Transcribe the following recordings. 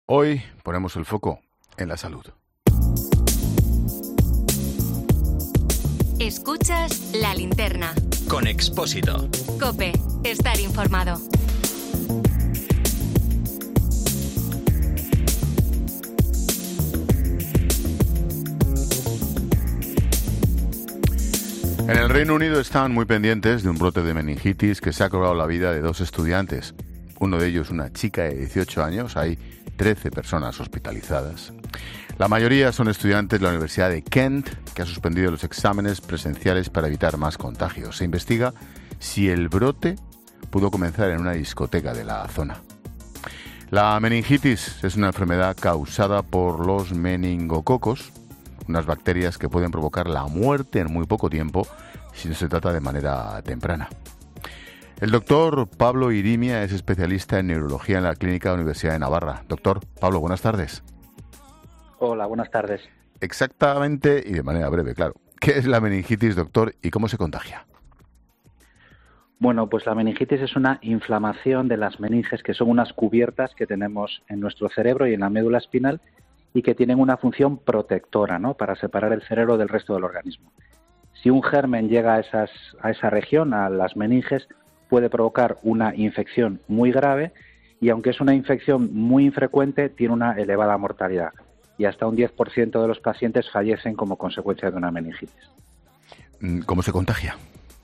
Hoy ponemos el foco en la salud. Escuchas La Linterna. Con Expósito. COPE. Estar informado. En el Reino Unido están muy pendientes de un brote de meningitis que se ha cobrado la vida de 2 estudiantes. Uno de ellos, una chica de 18 años. Hay 13 personas hospitalizadas. La mayoría son estudiantes de la Universidad de Kent, que ha suspendido los exámenes presenciales para evitar más contagios. Se investiga si el brote pudo comenzar en una discoteca de la zona. La meningitis es una enfermedad causada por los meningococos, unas bacterias que pueden provocar la muerte en muy poco tiempo si no se trata de manera temprana. El doctor Pablo Irimia es especialista en neurología en la Clínica Universidad de Navarra. Doctor Pablo, buenas tardes. Hola, buenas tardes. Exactamente, y de manera breve, claro, ¿qué es la meningitis, doctor, y cómo se contagia? Bueno, pues la meningitis es una inflamación de las meninges, que son unas cubiertas que tenemos en nuestro cerebro y en la médula espinal y que tienen una función protectora, ¿no?, para separar el cerebro del resto del organismo. Si un germen llega a esa región, a las meninges, puede provocar una infección muy grave y, aunque es una infección muy infrecuente, tiene una elevada mortalidad. Y hasta un 10% de los pacientes fallecen como consecuencia de una meningitis. ¿Cómo se contagia?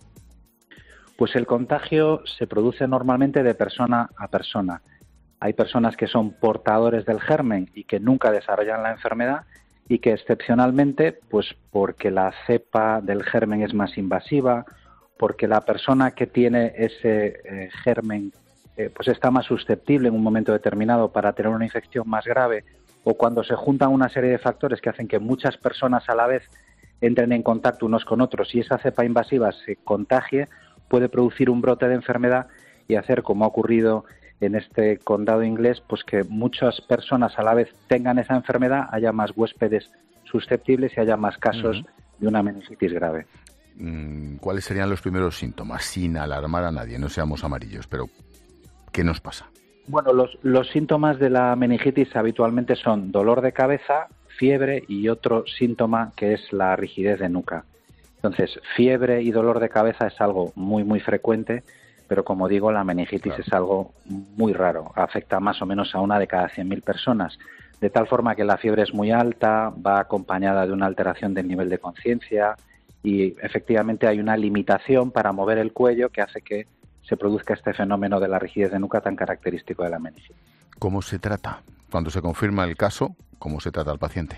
Pues el contagio se produce normalmente de persona a persona. Hay personas que son portadores del germen y que nunca desarrollan la enfermedad y que excepcionalmente, pues porque la cepa del germen es más invasiva, porque la persona que tiene ese germen pues está más susceptible en un momento determinado para tener una infección más grave, o cuando se juntan una serie de factores que hacen que muchas personas a la vez entren en contacto unos con otros y esa cepa invasiva se contagie, puede producir un brote de enfermedad y hacer, como ha ocurrido en este condado inglés, pues que muchas personas a la vez tengan esa enfermedad, haya más huéspedes susceptibles y haya más casos de una meningitis grave. ¿Cuáles serían los primeros síntomas? Sin alarmar a nadie, no seamos amarillos, pero ¿qué nos pasa? Bueno, los síntomas de la meningitis habitualmente son dolor de cabeza, fiebre y otro síntoma que es la rigidez de nuca. Entonces, fiebre y dolor de cabeza es algo muy, muy frecuente, pero como digo, la meningitis es algo muy raro. Afecta más o menos a 1 de cada 100.000 personas, de tal forma que la fiebre es muy alta, va acompañada de una alteración del nivel de conciencia y efectivamente hay una limitación para mover el cuello que hace que se produzca este fenómeno de la rigidez de nuca tan característico de la meningitis. ¿Cómo se trata? Cuando se confirma el caso, ¿cómo se trata al paciente?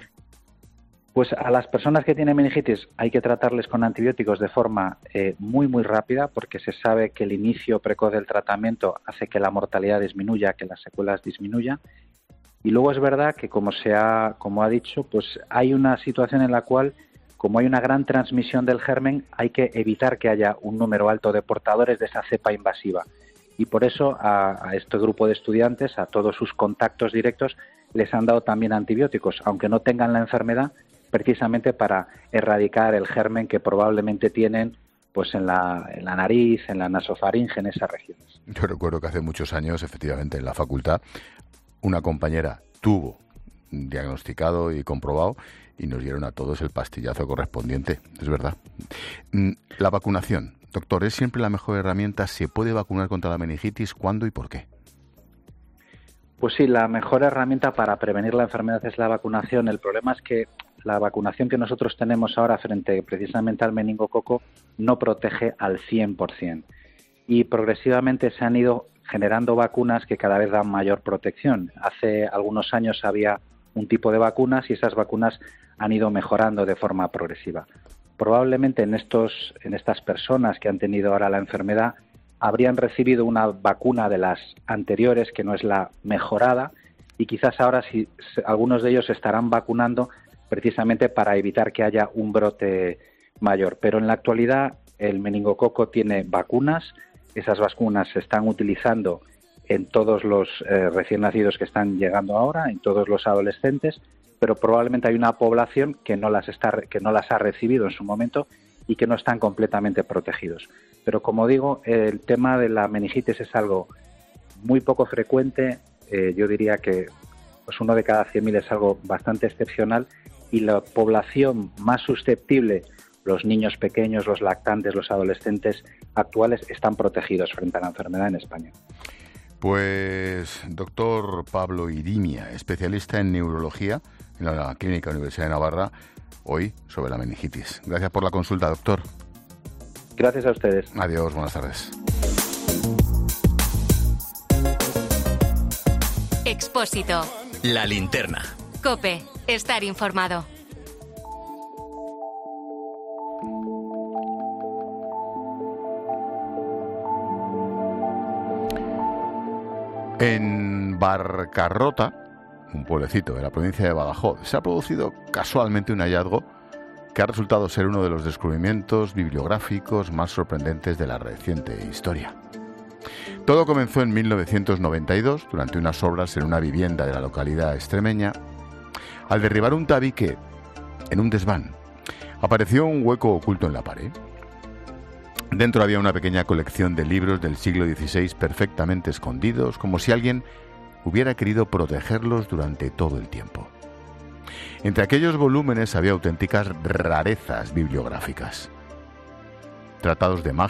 Pues a las personas que tienen meningitis hay que tratarles con antibióticos de forma muy, muy rápida, porque se sabe que el inicio precoz del tratamiento hace que la mortalidad disminuya, que las secuelas disminuyan. Y luego es verdad que, como ha dicho, pues hay una situación en la cual, como hay una gran transmisión del germen, hay que evitar que haya un número alto de portadores de esa cepa invasiva. Y por eso a este grupo de estudiantes, a todos sus contactos directos, les han dado también antibióticos, aunque no tengan la enfermedad, precisamente para erradicar el germen que probablemente tienen pues en la nariz, en la nasofaringe, en esas regiones. Yo recuerdo que hace muchos años, efectivamente, en la facultad, una compañera tuvo diagnosticado y comprobado y nos dieron a todos el pastillazo correspondiente, es verdad. La vacunación, doctor, ¿es siempre la mejor herramienta? ¿Se puede vacunar contra la meningitis? ¿Cuándo y por qué? Pues sí, la mejor herramienta para prevenir la enfermedad es la vacunación. El problema es que la vacunación que nosotros tenemos ahora frente precisamente al meningococo no protege al 100%. Y progresivamente se han ido generando vacunas que cada vez dan mayor protección. Hace algunos años había un tipo de vacunas y esas vacunas han ido mejorando de forma progresiva. Probablemente en estas personas que han tenido ahora la enfermedad habrían recibido una vacuna de las anteriores que no es la mejorada y quizás ahora sí, algunos de ellos se estarán vacunando precisamente para evitar que haya un brote mayor. Pero en la actualidad el meningococo tiene vacunas, esas vacunas se están utilizando en todos los recién nacidos que están llegando ahora, en todos los adolescentes, pero probablemente hay una población que no las ha recibido en su momento y que no están completamente protegidos. Pero como digo, el tema de la meningitis es algo muy poco frecuente, yo diría que pues 1 de cada 100.000 es algo bastante excepcional, y la población más susceptible, los niños pequeños, los lactantes, los adolescentes actuales, están protegidos frente a la enfermedad en España. Pues doctor Pablo Irimia, especialista en neurología en la Clínica Universidad de Navarra, hoy sobre la meningitis. Gracias por la consulta, doctor. Gracias a ustedes. Adiós, buenas tardes. Expósito. La linterna. COPE. Estar informado. En Barcarrota, un pueblecito de la provincia de Badajoz, se ha producido casualmente un hallazgo que ha resultado ser uno de los descubrimientos bibliográficos más sorprendentes de la reciente historia. Todo comenzó en 1992, durante unas obras en una vivienda de la localidad extremeña. Al derribar un tabique en un desván, apareció un hueco oculto en la pared. Dentro había una pequeña colección de libros del siglo XVI perfectamente escondidos, como si alguien hubiera querido protegerlos durante todo el tiempo. Entre aquellos volúmenes había auténticas rarezas bibliográficas. Tratados de magia,